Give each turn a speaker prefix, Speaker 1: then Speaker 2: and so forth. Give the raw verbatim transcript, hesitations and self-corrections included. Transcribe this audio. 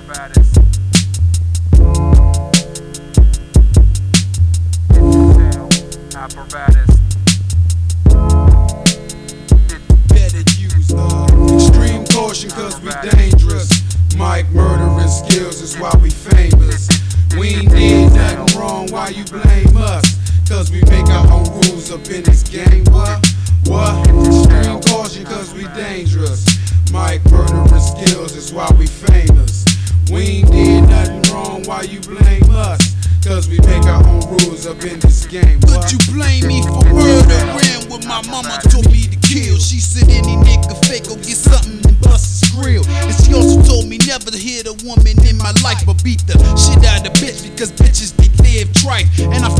Speaker 1: Apparatus. Apparatus.
Speaker 2: Better use uh, extreme caution cause we dangerous. Mike murdering skills is why we famous. We ain't did nothing wrong, why you blame us? Cause we make our own rules up in this game. What? What? Extreme caution cause we dangerous. Mike murdering skills is why we famous. We ain't did nothing wrong, why you blame us? Cause we make our own rules up in this game.
Speaker 3: What? Could you blame me for murdering when my mama told me to kill? She said any nigga fake go get something and bust his grill. And she also told me never to hit a woman in my life, but beat the shit out of the bitch because bitches they live trite. And I